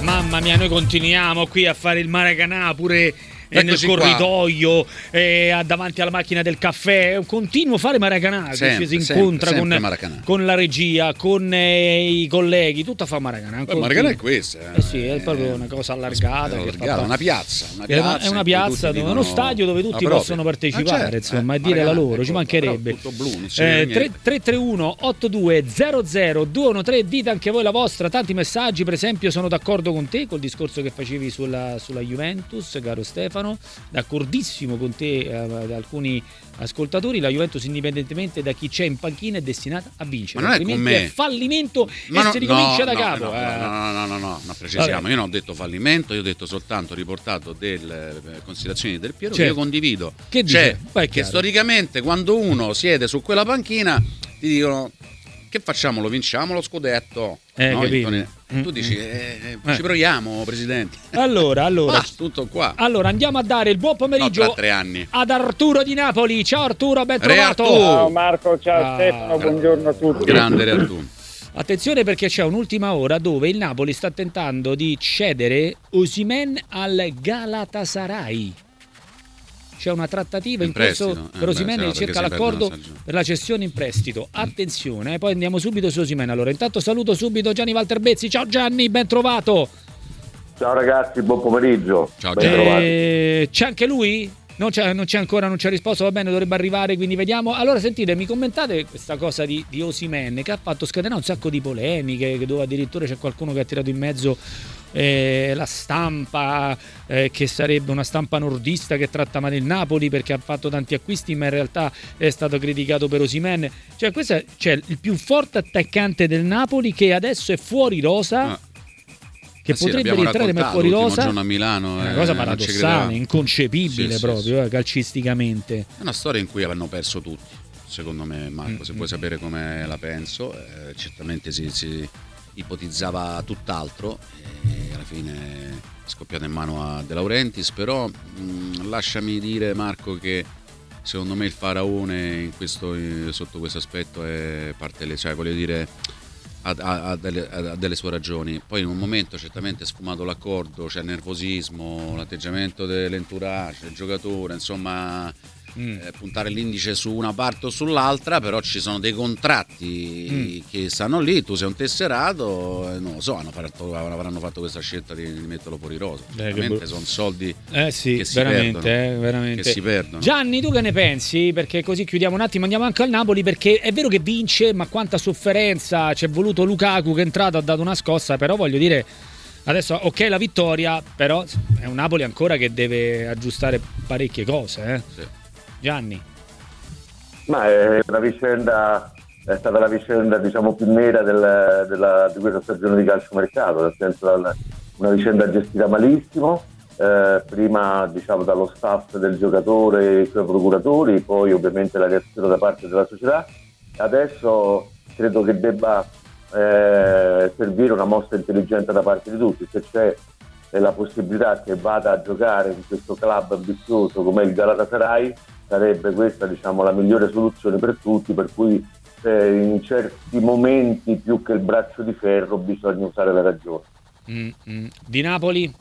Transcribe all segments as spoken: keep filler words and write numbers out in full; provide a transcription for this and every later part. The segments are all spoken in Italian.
Mamma mia, noi continuiamo qui a fare il Maracanã pure eh, nel Eccoci corridoio, eh, davanti alla macchina del caffè. Continuo a fare Maracanã, che Sempre, ci si sempre, incontra sempre con, Maracanã. con la regia, con eh, i colleghi, tutto a fare Maracanã. Ma Maracanã è questa. Eh sì, è proprio una cosa allargata. È che allargata, fa- una piazza. Una È una, piazza, è una in cui piazza, tutti dove- vivono uno stadio dove a tutti proprio. possono partecipare, Ah, certo, insomma, eh, e dire la Maracanã, loro, ci ecco, mancherebbe. però tutto blu, non si Eh, vede tre niente. tre tre uno otto due zero zero due uno tre, dite anche voi la vostra, tanti messaggi. Per esempio, sono d'accordo con te col discorso che facevi sulla, sulla Juventus, caro Stefano, d'accordissimo con te, eh, da alcuni ascoltatori. La Juventus, indipendentemente da chi c'è in panchina, è destinata a vincere, Ma non è con altrimenti me. è fallimento Ma e no, si ricomincia no, da no, capo. no, eh. no, no, no, no, no, no, precisiamo. Vabbè. Io non ho detto fallimento, io ho detto soltanto riportato delle eh, considerazioni del Piero Certo. che io condivido. Che dice? Cioè, Poi è che chiaro. storicamente quando uno siede su quella panchina ti dicono che facciamo, lo vinciamo lo scudetto. Eh, no? capito. Intone- Mm, Tu dici mm. eh, Eh. ci proviamo, presidente. Allora, allora, Ah, tutto qua. allora andiamo a dare il buon No, pomeriggio tra tre anni. ad Arturo di Napoli. Ciao Arturo, ben Re trovato. Artù. Ciao Marco, ciao Ah, Stefano, buongiorno a tutti. Grande Re Artù. Attenzione, perché c'è un'ultima ora dove il Napoli sta tentando di cedere Osimhen al Galatasaray. C'è una trattativa in, In prestito, corso eh, per beh, Osimhen sì, e no, perché cerca si l'accordo perdono stagioni. per la cessione in prestito. Attenzione, eh, poi andiamo subito su Osimhen. Allora, intanto saluto subito Gianni Walter Bezzi. Ciao Gianni, ben trovato. Ciao ragazzi, buon pomeriggio. Ciao, Ben Gianni. trovati. Eh, c'è anche lui? Non c'è, non c'è ancora, non c'è risposto, va bene, dovrebbe arrivare, quindi vediamo. Allora sentite, mi commentate questa cosa di, di Osimhen, che ha fatto scatenare un sacco di polemiche, che dove addirittura c'è qualcuno che ha tirato in mezzo eh, la stampa, eh, che sarebbe una stampa nordista che tratta male il Napoli perché ha fatto tanti acquisti, ma in realtà è stato criticato per Osimhen. Cioè questo è, cioè, il più forte attaccante del Napoli che adesso è fuori rosa. Ah. Che Eh sì, potrebbe l'abbiamo rientrare ma è raccontato fuori l'ultimo rosa. giorno a Milano, È una eh, cosa non ci paradossale, credevamo. inconcepibile Sì, sì, proprio, sì. eh, calcisticamente. È una storia in cui hanno perso tutti, secondo me, Marco. Se vuoi sapere come la penso, eh, certamente si, si ipotizzava tutt'altro e alla fine è scoppiata in mano a De Laurentiis, però mh, lasciami dire, Marco, che secondo me il faraone in questo, eh, sotto questo aspetto è parte, le, cioè voglio dire, ha, ha- ha delle, ha delle sue ragioni. Poi in un momento certamente è sfumato l'accordo, c'è il nervosismo, l'atteggiamento dell'entourage, del giocatore, insomma, Mm. eh, puntare l'indice su una parte o sull'altra, però ci sono dei contratti che stanno lì, tu sei un tesserato, eh, non lo so, hanno fatto, avranno fatto questa scelta di, di metterlo fuori rosa. Eh, che Veramente bru- sono soldi Eh sì, che si veramente, perdono, eh, veramente. che si perdono. Gianni, tu che ne pensi? Perché così chiudiamo un attimo, andiamo anche al Napoli, perché è vero che vince, ma quanta sofferenza, c'è voluto Lukaku che è entrato, ha dato una scossa, però voglio dire, adesso ok la vittoria, però è un Napoli ancora che deve aggiustare parecchie cose, eh? Sì. Gianni. Ma è una vicenda, è stata la vicenda diciamo più nera del- della- di questa stagione di calciomercato, nel senso dal- una vicenda gestita malissimo, eh, prima diciamo dallo staff del giocatore e i suoi procuratori, poi ovviamente la reazione da parte della società. Adesso credo che debba eh, servire una mossa intelligente da parte di tutti, se c'è eh, la possibilità che vada a giocare in questo club ambizioso come il Galatasaray, sarebbe questa diciamo la migliore soluzione per tutti, per cui eh, in certi momenti più che il braccio di ferro bisogna usare la ragione. Mm, mm. Di Napoli?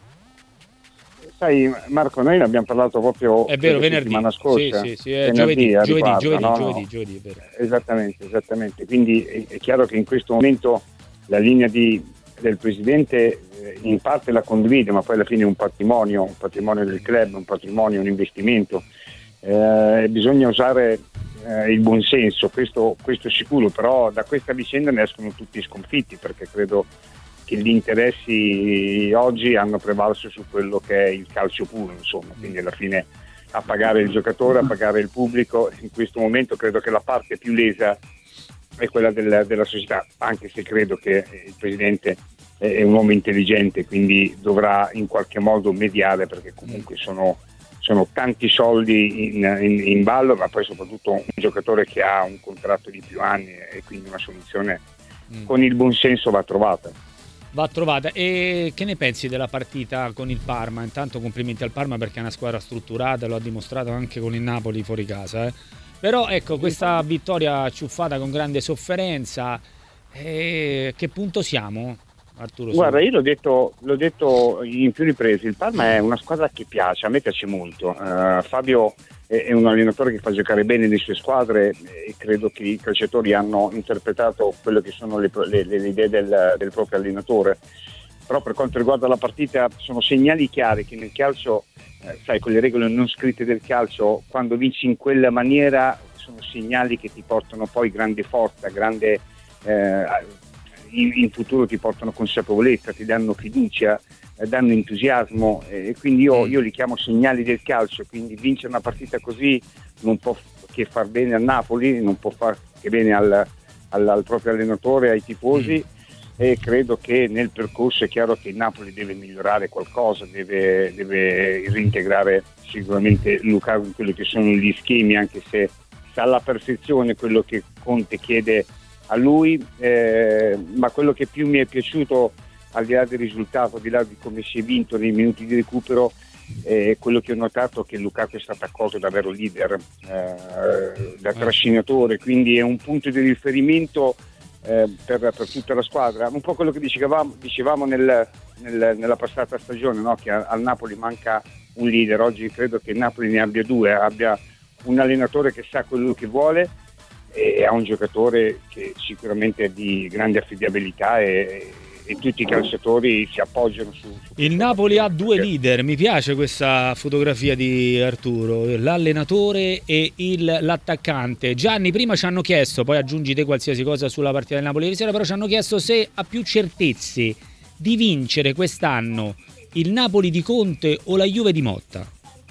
Sai Marco, noi ne abbiamo parlato proprio È vero, la venerdì. settimana scorsa. Sì, sì, sì, è Venerdì, giovedì, a giovedì, riguardo, giovedì, no? giovedì, giovedì, è vero. Esattamente, esattamente. Quindi è, è chiaro che in questo momento la linea di, del presidente eh, in parte la condivide, ma poi alla fine è un patrimonio, un patrimonio del club, un patrimonio, un investimento. Eh, bisogna usare eh, il buonsenso, questo, questo è sicuro, però da questa vicenda ne escono tutti sconfitti, perché credo che gli interessi oggi hanno prevalso su quello che è il calcio puro, insomma, quindi alla fine a pagare il giocatore, a pagare il pubblico. In questo momento credo che la parte più lesa è quella del, della società, anche se credo che il presidente è un uomo intelligente, quindi dovrà in qualche modo mediare, perché comunque sono, sono tanti soldi in, in, in ballo, ma poi soprattutto un giocatore che ha un contratto di più anni e quindi una soluzione Mm. con il buonsenso va trovata. Va trovata. E che ne pensi della partita con il Parma? Intanto complimenti al Parma perché è una squadra strutturata, lo ha dimostrato anche con il Napoli fuori casa, eh. Però ecco, questa vittoria ciuffata con grande sofferenza, eh, che punto siamo? Arturo? Guarda, io l'ho detto, l'ho detto in più riprese, il Parma è una squadra che piace, a me piace molto. Uh, Fabio è, è un allenatore che fa giocare bene le sue squadre e credo che i calciatori hanno interpretato quello che sono le, le, le idee del, del proprio allenatore. Però per quanto riguarda la partita sono segnali chiari che nel calcio, eh, sai, con le regole non scritte del calcio, quando vinci in quella maniera sono segnali che ti portano poi grande forza, grande eh, in, in futuro ti portano consapevolezza, ti danno fiducia, eh, danno entusiasmo, eh, e quindi io, io li chiamo segnali del calcio. Quindi vincere una partita così non può che far bene al Napoli, non può far che bene al, al, al proprio allenatore, ai tifosi. Mm. E credo che nel percorso è chiaro che il Napoli deve migliorare qualcosa, deve, deve reintegrare sicuramente Lukaku in quelli che sono gli schemi, anche se sa alla perfezione quello che Conte chiede a lui, eh, ma quello che più mi è piaciuto, al di là del risultato, al di là di come si è vinto nei minuti di recupero, è eh, quello che ho notato, che Lukaku è stato accolto davvero leader, eh, da trascinatore, quindi è un punto di riferimento Eh, per, per tutta la squadra, un po' quello che dicevamo, dicevamo nel, nel, nella passata stagione, no? Che al Napoli manca un leader. Oggi credo che il Napoli ne abbia due, abbia un allenatore che sa quello che vuole e ha un giocatore che sicuramente è di grande affidabilità e, e tutti i calciatori si appoggiano su, su il Napoli ha due leader. Mi piace questa fotografia di Arturo, l'allenatore e il, l'attaccante. Gianni, prima ci hanno chiesto, poi aggiungi te qualsiasi cosa sulla partita del Napoli ieri sera, però ci hanno chiesto se ha più certezze di vincere quest'anno il Napoli di Conte o la Juve di Motta.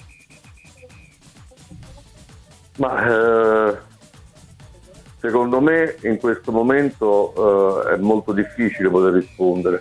Ma eh... secondo me in questo momento uh, è molto difficile poter rispondere,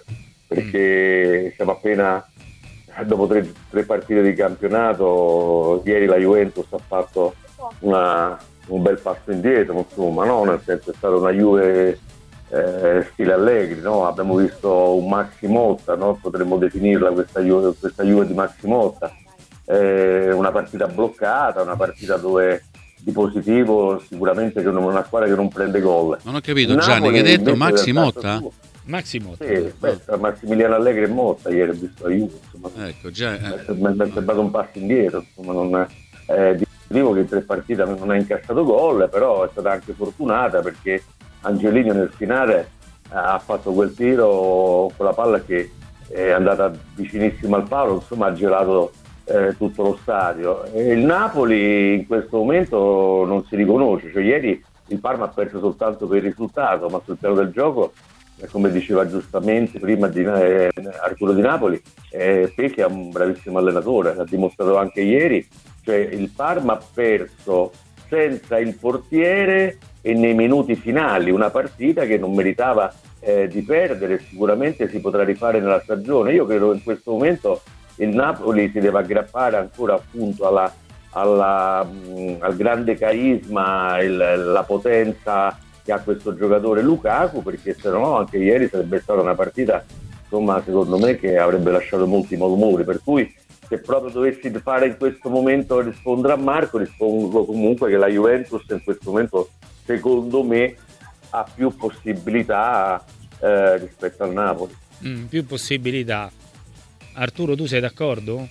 perché siamo appena dopo tre, tre partite di campionato. Ieri la Juventus ha fatto una, un bel passo indietro, insomma, no? Nel senso è stata una Juve eh, stile Allegri, no? Abbiamo visto un Maxi Motta, no? Potremmo definirla questa Juve, questa Juve di Maxi Motta, eh, una partita bloccata, una partita dove di positivo sicuramente che una squadra che non prende gol. Non ho capito, Gianni, che hai detto? Maxi Motta? Maxi Motta. Sì, beh, Massimiliano Allegri e Motta ieri ho visto la Juve, insomma. Ecco, già eh. mi è sembrato un passo indietro, insomma, non è di positivo che in tre partite non ha incassato gol, però è stata anche fortunata perché Angelino nel finale ha fatto quel tiro con la palla che è andata vicinissimo al palo, insomma ha gelato Eh, tutto lo stadio. E il Napoli in questo momento non si riconosce, cioè ieri il Parma ha perso soltanto per il risultato, ma sul piano del gioco, eh, come diceva giustamente prima di, eh, Arturo Di Napoli, eh, Pecchi è un bravissimo allenatore, l'ha dimostrato anche ieri, cioè il Parma ha perso senza il portiere e nei minuti finali una partita che non meritava eh, di perdere. Sicuramente si potrà rifare nella stagione. Io credo che in questo momento il Napoli si deve aggrappare ancora appunto alla, alla, mh, al grande carisma, il, la potenza che ha questo giocatore Lukaku, perché se no anche ieri sarebbe stata una partita, insomma, secondo me che avrebbe lasciato molti malumori. Per cui se proprio dovessi fare in questo momento rispondere a Marco, rispondo comunque che la Juventus in questo momento secondo me ha più possibilità eh, rispetto al Napoli. Mm, più possibilità. Arturo, tu sei d'accordo?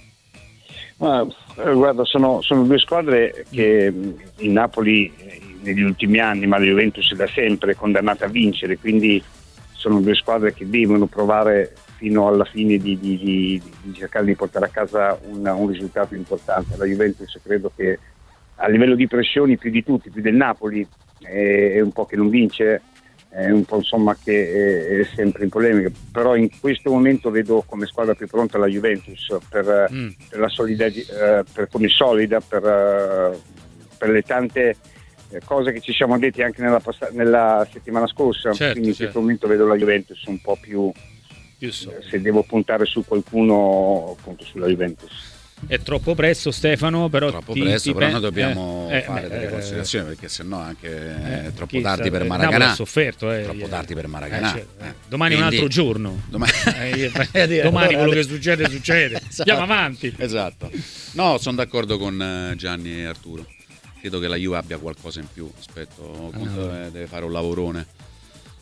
Ah, guarda, sono, sono due squadre che il Napoli negli ultimi anni, ma la Juventus da sempre è condannata a vincere, quindi sono due squadre che devono provare fino alla fine di, di, di, di cercare di portare a casa un, un risultato importante. La Juventus credo che a livello di pressioni più di tutti, più del Napoli, è, è un po' che non vince, è un po' insomma che è, è sempre in polemica, però in questo momento vedo come squadra più pronta la Juventus per, mm. per la solidità, uh, per come solida, per, uh, per le tante cose che ci siamo detti anche nella, pass- nella settimana scorsa, certo, quindi in certo. questo momento vedo la Juventus un po' più, più so. Se devo puntare su qualcuno, appunto sulla Juventus. È troppo presto, Stefano, però troppo ti, presto, ti però pen- noi dobbiamo eh, fare eh, delle eh, considerazioni, perché sennò anche è eh, troppo tardi per eh, Maracanã. Napoli ha sofferto, eh, troppo ieri. tardi per Maracanã. Eh, certo. eh. Domani Quindi, è un altro giorno. Domani, eh, domani quello che succede succede. Esatto. Andiamo avanti. Esatto. No, sono d'accordo con Gianni e Arturo. Credo che la Juve abbia qualcosa in più rispetto a Conte, no. deve fare un lavorone.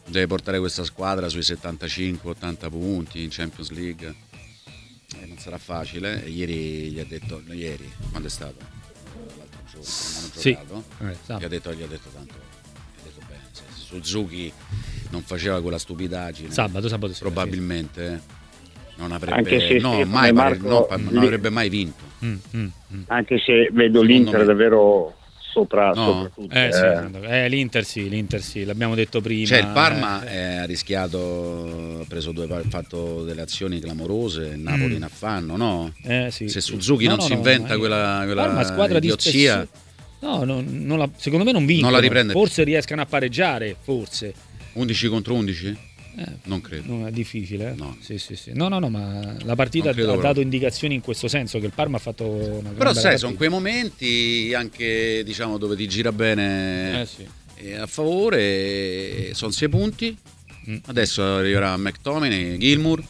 deve portare questa squadra sui settantacinque ottanta punti in Champions League, eh, non sarà facile. E ieri gli ha detto, ieri, quando è stato? L'altro giorno, non hanno sì. giocato, eh, gli ha detto, gli ha detto tanto, gli ha detto bene, se Suzuki non faceva quella stupidaggine, sabato, sabato probabilmente non avrebbe, Anche se, no, se mai, Marco, no, non lì, avrebbe mai vinto. Mm, mm, mm. Anche se vedo Secondo l'Inter me. davvero sopra, No. sopra tutto. Eh, sì, eh. eh, l'Inter sì, l'Inter sì, l'abbiamo detto prima. Cioè il Parma eh. eh, ha rischiato, ha preso due, ha fatto delle azioni clamorose, il Napoli Mm. in affanno, no? Eh, sì, Se sì. Suzuki No, non no, si no, inventa ma- quella, quella Parma squadra di idiozia, spesso- No, no, non la- secondo me non vincono. Non la riprende. Forse riescano a pareggiare, forse. undici contro undici? Eh, Non credo. no, è difficile. Eh? No. Sì, sì, sì. No, no, no, ma la partita Non ha credo dato proprio. indicazioni in questo senso, che il Parma ha fatto una gran Però bella sai, partita. sono quei momenti anche, diciamo, dove ti gira bene Eh sì. eh, a favore, sono sei punti. Mm. Adesso arriverà McTominay, Gilmour,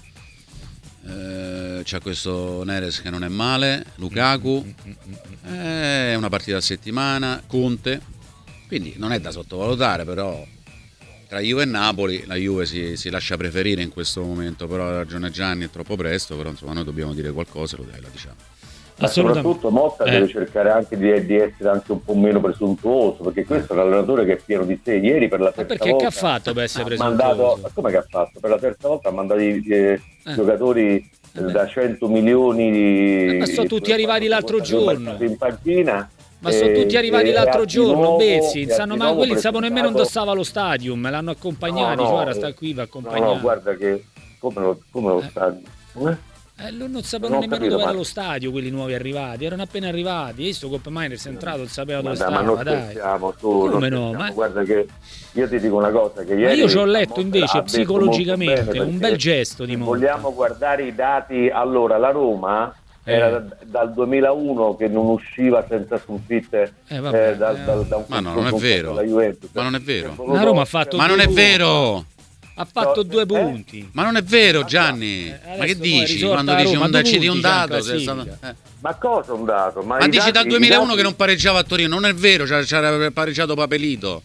eh, c'è questo Neres che non è male, Lukaku, Mm, mm, mm, mm. è una partita a settimana, Conte, quindi non è da sottovalutare, però tra Juve e Napoli la Juve si, si lascia preferire in questo momento, però ha ragione Gianni, è troppo presto, però insomma noi dobbiamo dire qualcosa, lo dai, la diciamo. Ma soprattutto Motta Eh. deve cercare anche di, di essere anche un po' meno presuntuoso, perché questo è un allenatore che è pieno di sé. Ieri per la Ma terza perché volta che ha fatto per essere ha presuntuoso? mandato, ma come che ha fatto? Per la terza volta ha mandato i eh, Eh. giocatori eh, Vabbè. da cento milioni di, Eh, ma sono tutti arrivati l'altro giorno. in panchina. Ma sono tutti arrivati e- l'altro e di giorno, nuovo- Bezzi, e non sanno di mai, nuovo quelli non sapevano nemmeno dove presentato- stava lo stadium, l'hanno accompagnato, No, no, cioè ora eh, sta qui, va No, accompagnato. no, guarda che come lo, come lo Eh. sta. Eh? Eh, loro non sapevano Non ho nemmeno capito, dove era ma- lo stadio, quelli nuovi arrivati, erano appena arrivati. Io sto Coppa Miners è entrato, non sapeva dove Ma, dai, ma stava, non dai. scherziamo, tu, Come non no? scherziamo. Ma- Guarda che io ti dico una cosa che Ma ieri io ci ho letto Motta invece ha detto psicologicamente, molto bene, un perché bel gesto di se Motta. vogliamo guardare i dati, allora la Roma Eh. era da- dal duemilauno che non usciva senza sconfitte Eh, vabbè, eh, da, eh. da, da un Ma no, non è confronto vero. con la Juventus. Ma non è vero. Voluto- La Roma ha fatto Ma non due è punti. vero! Ha fatto No, due eh? punti. Ma non è vero, Gianni! Eh, Ma che adesso poi dici? risorta Quando a dici Roma, un, due citi punti un c'è in dato, sei classifica. stato- eh. Ma cosa un dato? Ma, Ma i dici dati- dal i duemilauno dati- che non pareggiava a Torino, non è vero, c'era, c'era pareggiato Papelito.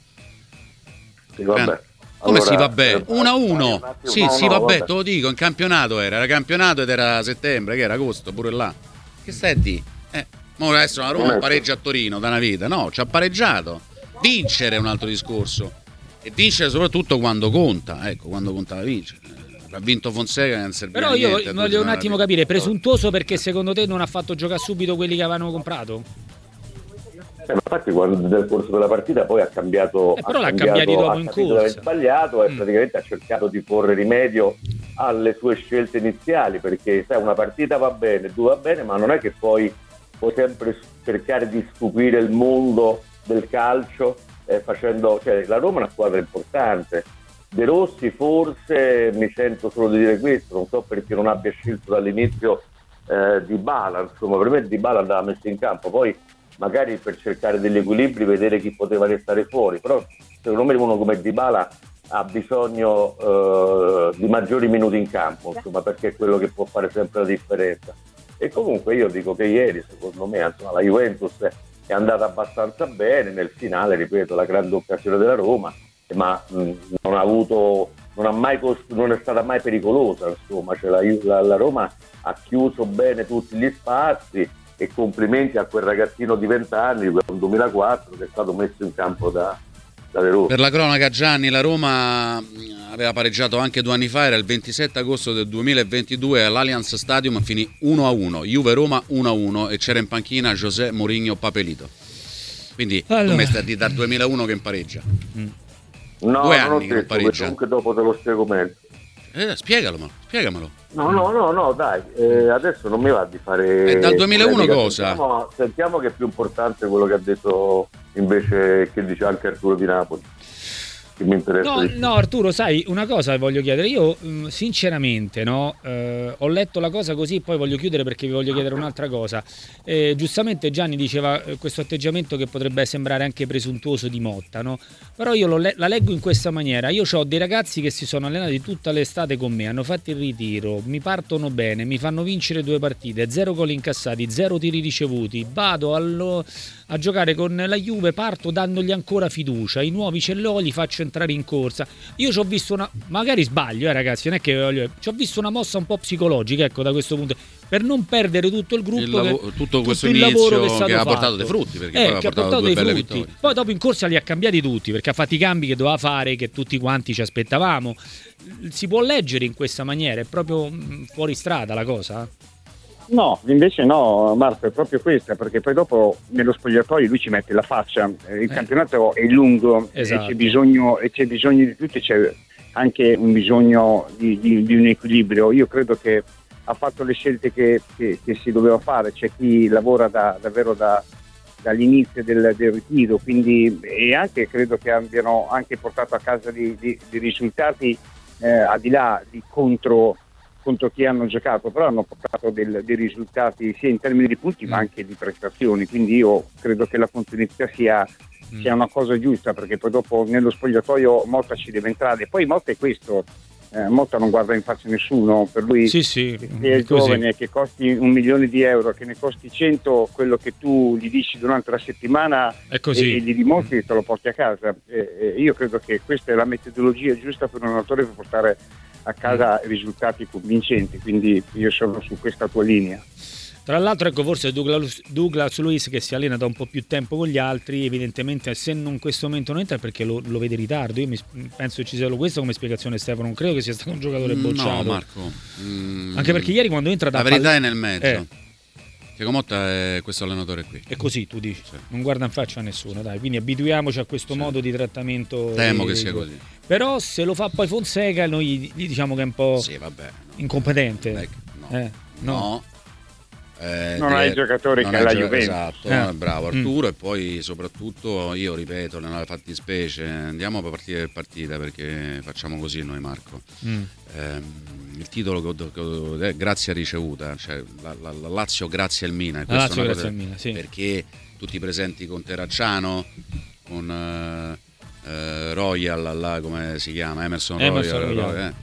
Sì, vabbè. Come Allora, si vabbè? eh, uno a vai uno. un attimo. Sì, No, sì, no, vabbè, te lo dico, in campionato era, era campionato ed era settembre, che era agosto, pure là. Che stai a di? Eh, mo adesso la Roma Certo. pareggia a Torino da una vita, no, ci ha pareggiato. Vincere è un altro discorso. E vincere soprattutto quando conta, ecco, quando contava vincere. Ha vinto Fonseca che non serviva Però a io niente, voglio un a attimo capire, presuntuoso perché secondo te non ha fatto giocare subito quelli che avevano comprato? Eh, ma infatti quando nel corso della partita poi ha cambiato Eh, però ha l'ha cambiato, cambiati dopo ha in capito di aver corsa. sbagliato e Mm. praticamente ha cercato di porre rimedio alle sue scelte iniziali, perché sai, una partita va bene, due va bene, ma non è che poi puoi sempre cercare di stupire il mondo del calcio eh, facendo, cioè la Roma è una squadra importante. De Rossi forse, mi sento solo di dire questo, non so perché non abbia scelto dall'inizio eh, Dybala, insomma per me Dybala andava messo in campo, poi magari per cercare degli equilibri, vedere chi poteva restare fuori, però secondo me uno come Dybala ha bisogno eh, di maggiori minuti in campo, insomma, perché è quello che può fare sempre la differenza. E comunque io dico che ieri secondo me insomma, la Juventus è andata abbastanza bene, nel finale ripeto la grande occasione della Roma, ma mh, non ha avuto non, ha mai cost- non è stata mai pericolosa, insomma, cioè la, la, la Roma ha chiuso bene tutti gli spazi e complimenti a quel ragazzino di venti anni, quel duemilaquattro, che è stato messo in campo da, da De Rossi. Per la cronaca, Gianni, la Roma aveva pareggiato anche due anni fa, era il ventisette agosto del duemilaventidue all'Allianz Stadium, finì uno a uno, Juve-Roma uno a uno e c'era in panchina José Mourinho Papelito. Quindi Allora. come sta di dal duemilauno che impareggia? No, due non ho anni che non detto, pareggia. comunque dopo te lo spiego meglio. Eh, spiegamelo, spiegamelo. No, no, no, no, dai, eh, adesso non mi va di fare... E dal duemilauno polemica. cosa? Sentiamo, sentiamo che è più importante quello che ha detto invece, che dice anche Arturo di Napoli, che mi interessa No, di più. no, Arturo, sai, una cosa che voglio chiedere. Io, mh, sinceramente, no, eh, ho letto la cosa così, poi voglio chiudere perché vi voglio chiedere un'altra cosa. Eh, giustamente Gianni diceva eh, questo atteggiamento che potrebbe sembrare anche presuntuoso di Motta, no? Però io lo le- la leggo in questa maniera. Io ho dei ragazzi che si sono allenati tutta l'estate con me, hanno fatto il ritiro, mi partono bene, mi fanno vincere due partite, zero gol incassati, zero tiri ricevuti, vado allo- a giocare con la Juve, parto dandogli ancora fiducia, i nuovi ce l'ho, li faccio entrare in corsa. Io ci ho visto una, magari sbaglio, eh ragazzi, non è che voglio, ci ho visto una mossa un po' psicologica, ecco, da questo punto, per non perdere tutto il gruppo, il lav- che, tutto questo tutto il inizio lavoro che, è stato che ha fatto. portato dei frutti, perché eh, poi ha che portato, ha portato due dei belle frutti. vittorie. Poi dopo in corsa li ha cambiati tutti, perché ha fatto i cambi che doveva fare, che tutti quanti ci aspettavamo. Si può leggere in questa maniera, è proprio fuori strada la cosa? No, invece no, Marco, è proprio questa, perché poi dopo nello spogliatoio lui ci mette la faccia, il Eh. campionato è lungo, Esatto. e c'è bisogno, e c'è bisogno di tutti, c'è anche un bisogno di, di, di un equilibrio. Io credo che ha fatto le scelte che, che, che si doveva fare, c'è chi lavora da, davvero da, dall'inizio del, del ritiro, quindi, e anche credo che abbiano anche portato a casa di, di, di risultati eh, al di là di contro contro chi hanno giocato, però hanno portato del, dei risultati sia in termini di punti ma anche di prestazioni, quindi io credo che la continuità sia, mm. sia una cosa giusta, perché poi dopo nello spogliatoio Motta ci deve entrare, poi Motta è questo, eh, Motta non guarda in faccia nessuno, per lui sì, sì, che è giovane, che costi un milione di euro, che ne costi cento, quello che tu gli dici durante la settimana è così. E, e gli dimostri, te lo porti a casa. E, e io credo che questa è la metodologia giusta per un allenatore per portare a casa risultati convincenti, quindi io sono su questa tua linea. Tra l'altro, ecco, forse Douglas, Douglas Luiz, che si allena da un po' più tempo con gli altri, evidentemente se non in questo momento non entra è perché lo, lo vede in ritardo. Io mi, penso che ci sia questa come spiegazione, Stefano, non credo che sia stato un giocatore bocciato. No, Marco, mm, anche perché ieri quando entra da la verità pal- è nel mezzo, eh. Diego Motta è questo allenatore qui. È così, tu dici, sì. Non guarda in faccia a nessuno, dai, quindi abituiamoci a questo sì. modo di trattamento. Temo dei, che sia dei... così. Però se lo fa poi Fonseca noi gli diciamo che è un po' sì, vabbè, no. incompetente. No. Eh, no. no. Eh, non hai giocatori che alla Juventus. Esatto, eh. bravo Arturo. Mm. E poi soprattutto io ripeto, nella fattispecie andiamo per partita per partita, perché facciamo così noi, Marco. Mm. Eh, il titolo che, che, eh, grazie a ricevuta, cioè la, la, la Lazio grazie al Milan, la Lazio grazie cosa, al Milan, sì. Perché tutti presenti con Terracciano, con eh, eh, Royal, là, come si chiama, Emerson, Emerson Royal, Royal. Royal eh.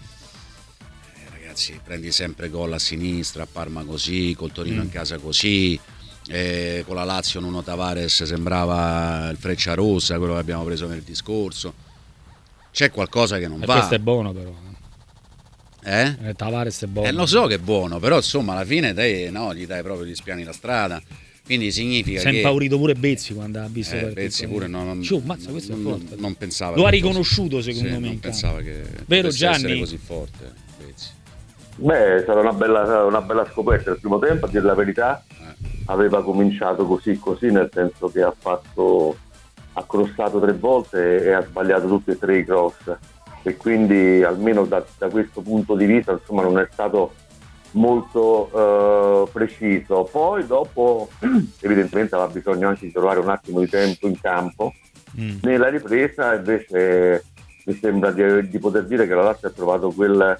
Ragazzi, prendi sempre gol a sinistra, a Parma così, col Torino mm. in casa così, eh, con la Lazio Nuno Tavares sembrava il Frecciarossa, quello che abbiamo preso nel discorso. C'è qualcosa che non e va. Questo è buono però. Eh? Eh, Tavares è buono. Eh, lo so che è buono, però insomma alla fine dai, no, gli dai proprio gli spiani la strada. Quindi significa si è che... impaurito pure Bezzi quando ha visto eh, Bezzi pure no, non, Ciù, mazza, questo non, è forte. non pensava lo ha che riconosciuto fosse, secondo sì, me non pensava che vero Gianni? Essere così forte Bezzi. Beh, è stata una bella, una bella scoperta. Il primo tempo, a dire la verità, eh. aveva cominciato così così, nel senso che ha fatto ha crossato tre volte e ha sbagliato tutti e tre i cross, e quindi almeno da, da questo punto di vista insomma non è stato molto uh, preciso. Poi dopo evidentemente aveva bisogno anche di trovare un attimo di tempo in campo. Mm. Nella ripresa invece mi sembra di, di poter dire che la Lazio ha trovato quel,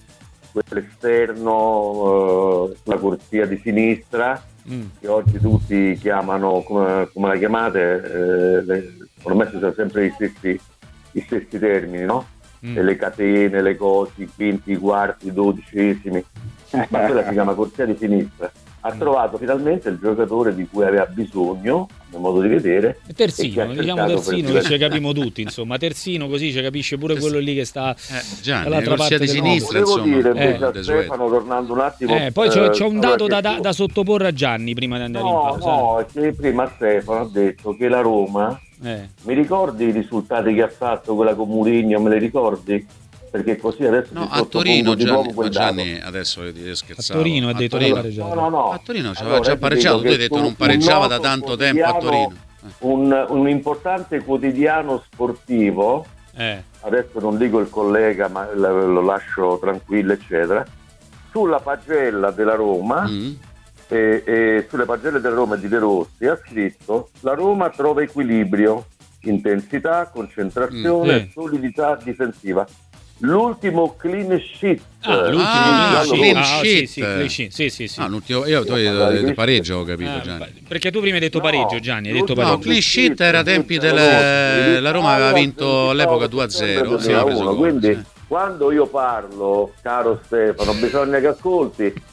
quell'esterno, uh, la corsia di sinistra, mm. che oggi tutti chiamano, come, come la chiamate, eh, le, ormai ci sono sempre gli stessi, gli stessi termini, no? Mm. Le catene, le cose, i quinti, i quarti, i dodicesimi, ma quella si chiama corsia di sinistra. Ha trovato finalmente il giocatore di cui aveva bisogno, a mio modo di vedere. Terzino, diciamo Terzino, che ci capiamo tutti, insomma, Terzino così ci capisce pure quello lì che sta eh, Gianni, dall'altra parte di sinistra, no, volevo insomma. dire invece eh, a Stefano, tornando un attimo. Eh, poi c'è, c'è un dato eh, da, da, da sottoporre a Gianni prima di andare no, in pausa. No, è che prima Stefano ha detto che la Roma, eh. mi ricordi i risultati che ha fatto quella con Mourinho, me li ricordi? Perché così adesso no, a Torino Gianni, ma Gianni adesso io scherzavo. A Torino ha detto che pareggiato. No, no, no. A Torino c'aveva allora, già pareggiato, tu hai detto non pareggiava da tanto tempo a Torino. Eh. Un, un importante quotidiano sportivo, eh. adesso non dico il collega ma lo lascio tranquillo eccetera, sulla pagella della Roma mm. e, e sulle pagelle della Roma e di De Rossi ha scritto: la Roma trova equilibrio, intensità, concentrazione e mm. solidità difensiva. L'ultimo clean sheet. Ah, l'ultimo ah, clean sheet. sheet. Ah, sì, sì, clean sheet. Sì, sì, sì. Ah, l'ultimo, io tu hai detto pareggio, ho capito, ah, Gianni. Perché tu prima hai detto pareggio, Gianni, hai detto pareggio. No, clean sheet era a tempi delle... La Roma aveva vinto all'epoca due a zero. Sì, quindi eh. quando io parlo, caro Stefano, bisogna che ascolti,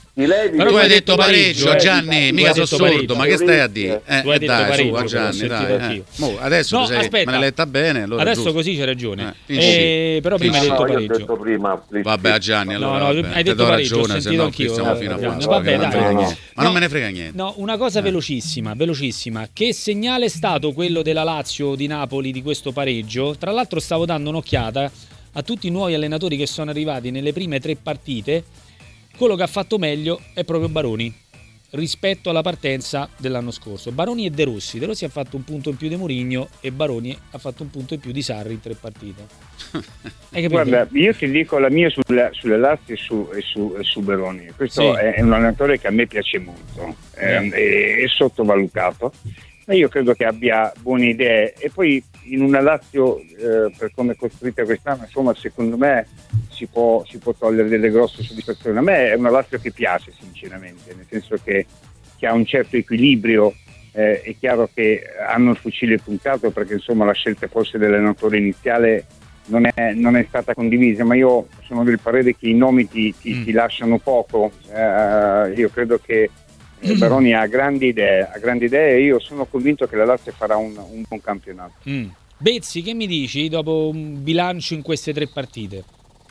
Ti levi Però tu hai hai detto detto pareggio, pareggio, eh. Gianni, Tu mica hai sono detto sordo, pareggio. ma che stai a dire? Eh, Tu hai eh, detto dai, pareggio, su, l'ho Gianni, sentito dai. Eh. anch'io. Mo, adesso No, tu sei, aspetta. me l'hai letta bene, allora è Adesso giusto. così c'hai ragione. Eh, finisci. Eh, però prima hai Finisci. detto no, io ho pareggio. detto prima, please, Vabbè, a Gianni, No, allora no, vabbè, hai te detto do pareggio, ho ragione, se sentito no anch'io. qui stiamo eh, fino a Gianni. quando. Vabbè, che non dai. frega no, no. niente. Ma non me ne frega niente. No, una cosa Eh. velocissima, velocissima. Che segnale è stato quello della Lazio di Napoli di questo pareggio? Tra l'altro stavo dando un'occhiata a tutti i nuovi allenatori che sono arrivati nelle prime tre partite. Quello che ha fatto meglio è proprio Baroni rispetto alla partenza dell'anno scorso. Baroni e De Rossi. De Rossi ha fatto un punto in più di Mourinho e Baroni ha fatto un punto in più di Sarri in tre partite. Hai capito? Guarda, io ti dico la mia sulle, sulle Lazio e su, e su, e su Beroni. Questo Sì. è, è un allenatore che a me piace molto, è, Mm. è, è sottovalutato, ma io credo che abbia buone idee. E poi in una Lazio, eh, per come è costruita quest'anno, insomma, secondo me si può, si può togliere delle grosse soddisfazioni. A me è una Lazio che piace, sinceramente, nel senso che, che ha un certo equilibrio. Eh, è chiaro che hanno il fucile puntato, perché insomma la scelta forse dell'allenatore iniziale non è, non è stata condivisa, ma io sono del parere che i nomi ti, ti, Mm. ti lasciano poco. Eh, io credo che eh, Baroni ha grandi idee, ha grandi idee e io sono convinto che la Lazio farà un, un buon campionato. Mm. Bezzi, che mi dici dopo un bilancio in queste tre partite?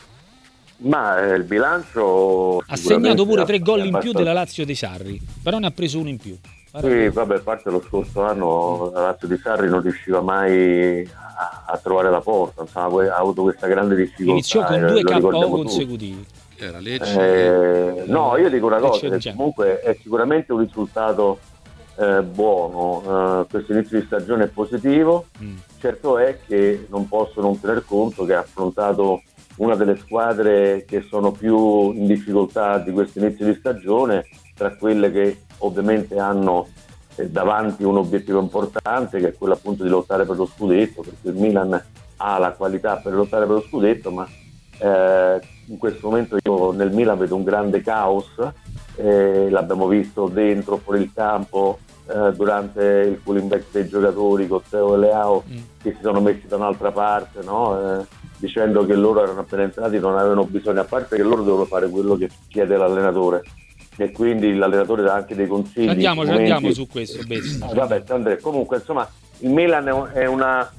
Ma eh, il bilancio Ha segnato pure sicuramente tre è gol in più abbastanza- della Lazio di Sarri, però ne ha preso uno in più. Sì, vabbè, a parte lo scorso anno la Lazio di Sarri non riusciva mai a, a trovare la porta, insomma, que- ha avuto questa grande difficoltà. Iniziò con eh, due lo K O ricordiamo tutti. consecutivi. Che era Lecce. Eh, no, io dico una Lecce cosa, e che Genoa. comunque è sicuramente un risultato eh, buono, eh, questo inizio di stagione è positivo, Mm. certo è che non posso non tener conto che ha affrontato una delle squadre che sono più in difficoltà di questo inizio di stagione, tra quelle che ovviamente hanno eh, davanti un obiettivo importante, che è quello appunto di lottare per lo scudetto, perché il Milan ha la qualità per lottare per lo scudetto, ma eh, in questo momento io nel Milan vedo un grande caos, eh, l'abbiamo visto dentro, fuori il campo, eh, durante il cooling back dei giocatori con Teo e Leao Mm. che si sono messi da un'altra parte, no? Eh, dicendo che loro erano appena entrati, non avevano bisogno, a parte che loro devono fare quello che chiede l'allenatore e quindi l'allenatore dà anche dei consigli. Andiamo, ci momenti- andiamo su questo, Bezzi. Ah, vabbè, Andrea, comunque insomma il Milan è un- è una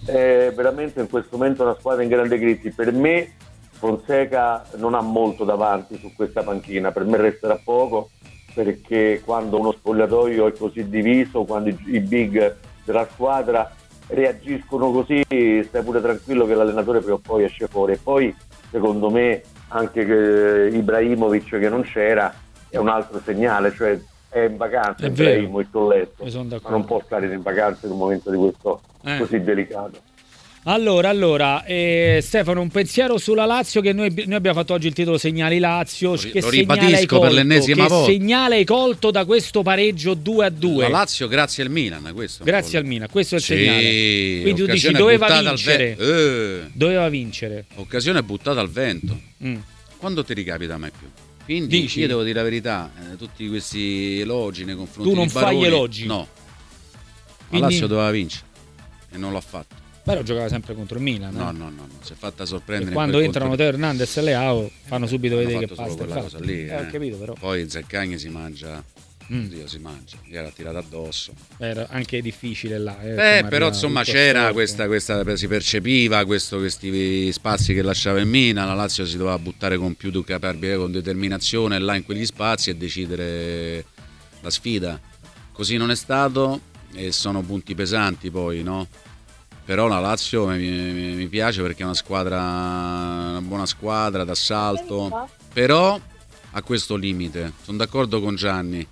è veramente in questo momento una squadra in grande crisi. Per me Fonseca non ha molto davanti su questa panchina, per me resterà poco, perché quando uno spogliatoio è così diviso, quando i, i big della squadra reagiscono così, stai pure tranquillo che l'allenatore prima o poi esce fuori. E poi secondo me anche che Ibrahimovic, che non c'era, è un altro segnale, cioè è in vacanza È vero. Ibrahimovic, ho letto, Io sono ma d'accordo. non può stare in vacanza in un momento di questo Eh. così delicato. Allora, allora eh, Stefano, un pensiero sulla Lazio, che noi, noi abbiamo fatto oggi il titolo Segnali Lazio. Lo- Che lo segnale hai ribadisco per colto? l'ennesima Che volta. segnale hai colto da questo pareggio due a due? La Lazio grazie al Milan, questo. è un Grazie po' al Milan, questo è il Sì, segnale. Quindi tu dici occasione doveva buttata al vincere. ve- eh, Doveva vincere. occasione buttata al vento. Mm. Quando ti ricapita mai più? Quindi Dici? io devo dire la verità, eh, tutti questi elogi nei confronti Tu non di fai Baroni, gli elogi? No. Quindi- La Lazio doveva vincere e non l'ha fatto. Però giocava sempre contro il Milan. No, eh? no, no, no, si è fatta E sorprendere. in quando quel entrano contro- Teo Hernandez e Leao fanno subito Hanno vedere che fatto solo pasta è quella fatta. cosa lì, Eh, ho eh. capito però. Poi Zaccagni si mangia, Mm. oddio, si mangia, gli era tirato addosso. Era anche difficile là. Eh, Eh, come però arrivava insomma tutto c'era storto. questa, questa, si percepiva questo, questi spazi che lasciava il Milan, la Lazio si doveva buttare con più caparbia, con determinazione là in quegli spazi e decidere la sfida. Così non è stato e sono punti pesanti poi, no? Però la Lazio mi, mi- mi piace perché è una squadra, una buona squadra d'assalto, però ha questo limite. Sono d'accordo con Gianni,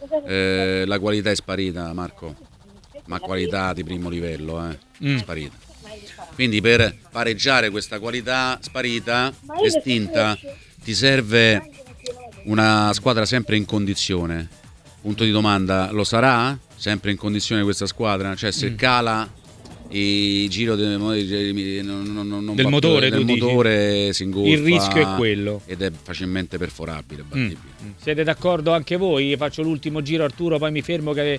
eh, la qualità è sparita, Marco, ma qualità di primo livello, eh, Mm. sparita. Quindi per pareggiare questa qualità sparita, estinta, ti serve una squadra sempre in condizione. Punto di domanda, lo sarà? Sempre in condizione questa squadra? Cioè se Mm. cala il giro del, non, non, non Del va più- motore, del tu dici? motore si ingolfa, Il rischio è quello. ed è facilmente perforabile, Mm. battibile. Mm. Siete d'accordo anche voi? Faccio l'ultimo giro, Arturo, poi mi fermo che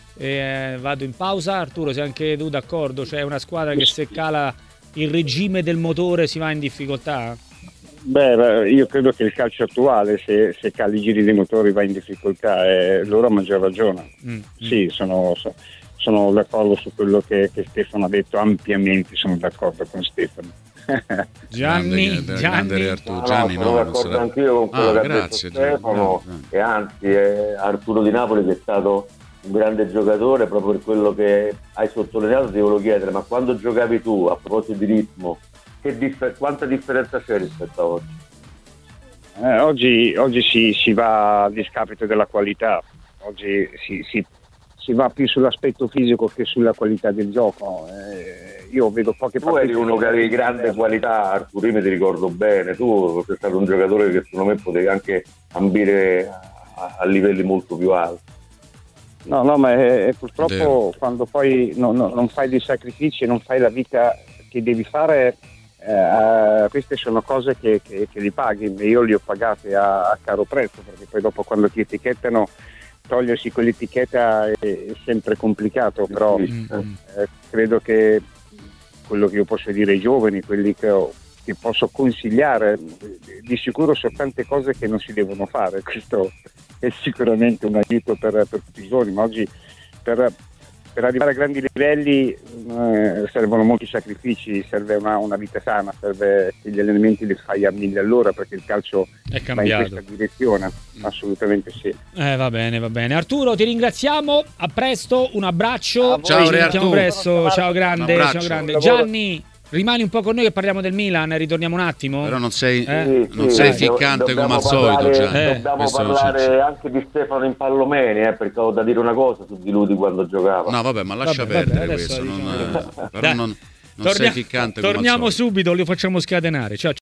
eh, vado in pausa. Arturo, sei anche tu d'accordo? C'è una squadra che se cala il regime del motore si va in difficoltà? Beh, io credo che il calcio attuale, se, se cali i giri dei motori, va in difficoltà, e loro a maggior ragione. Mm. Sì, sono, so- sono d'accordo su quello che, che Stefano ha detto, ampiamente sono d'accordo con Stefano. Gianni, Grande, Gianni. grande Arturo. No, no, Gianni, sono no, non d'accordo sarà- anch'io con quello Ah, che ha grazie, detto Stefano, Gianni. e anzi è Arturo Di Napoli, che è stato un grande giocatore, proprio per quello che hai sottolineato. Ti volevo chiedere, ma quando giocavi tu, a proposito di ritmo, che differ- quanta differenza c'è rispetto a oggi? Eh, oggi oggi si, si va a discapito della qualità, oggi si, si- si va più sull'aspetto fisico che sulla qualità del gioco. Eh, io vedo poche Tu eri uno che avevi grande qualità, Arturo, io mi ti ricordo bene, tu sei stato un giocatore che secondo me potevi anche ambire a, a livelli molto più alti. No, no, ma è, è purtroppo Vero. quando poi no- no- non fai dei sacrifici e non fai la vita che devi fare, eh, queste sono cose che, che, che li paghi, e io li ho pagate a, a caro prezzo, perché poi dopo, quando ti etichettano, togliersi quell'etichetta è, è sempre complicato, però Sì. Mm. eh, credo che quello che io posso dire ai giovani, quelli che, ho, che posso consigliare, di sicuro sono tante cose che non si devono fare. Questo è sicuramente un aiuto per, per tutti i giovani, ma oggi per, per arrivare a grandi livelli eh, servono molti sacrifici, serve una, una vita sana, serve che gli allenamenti li fai a mille all'ora, perché il calcio È va in cambiato. questa direzione, assolutamente sì. Eh, va bene, va bene. Arturo, ti ringraziamo. A presto, un abbraccio. A voi. Ciao, Ci Re sentiamo Arturo. presto. Ciao grande, Un ciao abbraccio. grande. Buon lavoro. Gianni, rimani un po' con noi che parliamo del Milan, ritorniamo un attimo. Però non sei, Eh? non Sì, sei sì, ficcante dobbiamo come al solito, parlare- Gianni. Eh, Dobbiamo Questo non parlare c'è. anche di Stefano Impallomeni, eh, perché ho da dire una cosa su di lui di quando giocava. No, vabbè, ma lascia Vabbè, vabbè, perdere adesso questo. diciamo non- dopo. però Dai, non, non tornia- sei ficcante come al torniamo solito. subito, li facciamo scatenare. Ciao.